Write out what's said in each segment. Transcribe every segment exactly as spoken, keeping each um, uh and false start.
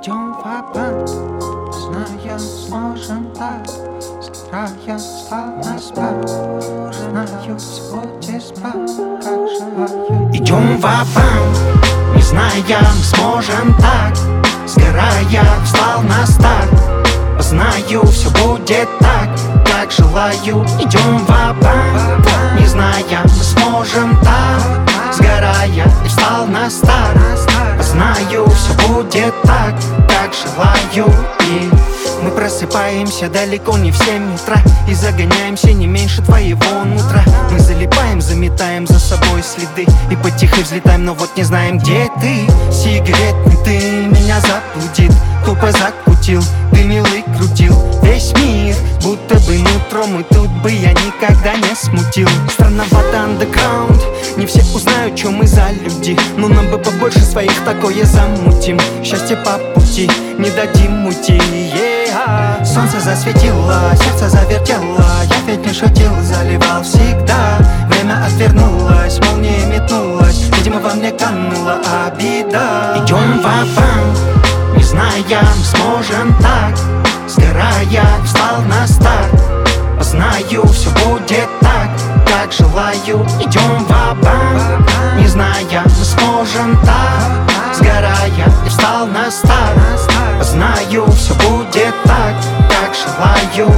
Идем в обман, знаем, сможем так. Сгорая, встал на спад. Знаю, сегодня спал, как желаю. Идем в обман, не знаем, сможем так. Сгорая, встал на старт. Знаю, все будет так, как желаю. Идем в обман, не зная, мы сможем так. Сгорая, и встал на старт. Знаю, все будет так, как желаю. И мы просыпаемся далеко не в семь утра и загоняемся не меньше твоего нутра. Мы залипаем, заметаем за собой следы и потихо взлетаем, но вот не знаем, где ты. Сигаретный ты меня заблудил, тупо закрутил, дымил и крутил весь мир, будто бы нутром, и тут бы я никогда не смутил. Странновато андеграунд, не все узнают, что мы за люди, но нам бы побольше своих такое замутим. Счастье по пути, не дадим мути, yeah. Солнце засветило, сердце завертело, я ведь не шутил, заливал всегда. Время отвернулось, молния метнулась, видимо во мне канула обида. Идем в обман, не знаем, сможем так. Сгорая, встал на старт. Знаю, все будет так, как желаю. Идем в обман, не зная, мы сможем так. Сгорая, и встал на старт. Знаю, все будет так, как желаю.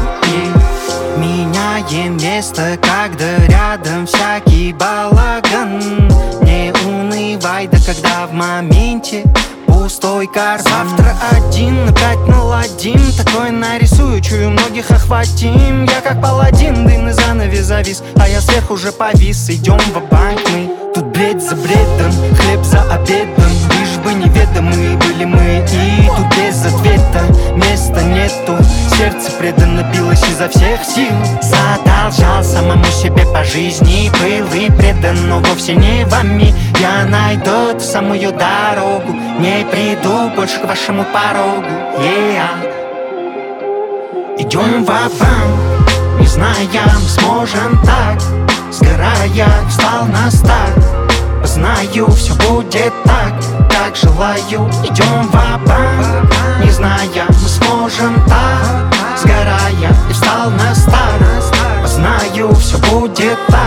И меняем место, когда рядом всякий балаган. Не унывай, да когда в моменте пустой карман. Завтра один, опять наладим, такое нарисую, чую, многих охватим. Я как паладин, дымный занавес завис, а я сверху уже повис. Идем в банк мы, тут бред за бредом, хлеб за обедом. Лишь бы неведомы были мы, и тут без ответа места нету. Сердце преданно билось изо всех сил. Задолжал самому себе по жизни, был и предан, но вовсе не вами. Я найду ту самую дорогу, не приду больше к вашему порогу, yeah. Идем в обман, не знаем, сможем так. Сгорая, встал на старт. Знаю, все будет так, как желаю. Идем в обман, не зная, мы сможем так. Сгорая, и встал на старт. Знаю, все будет так.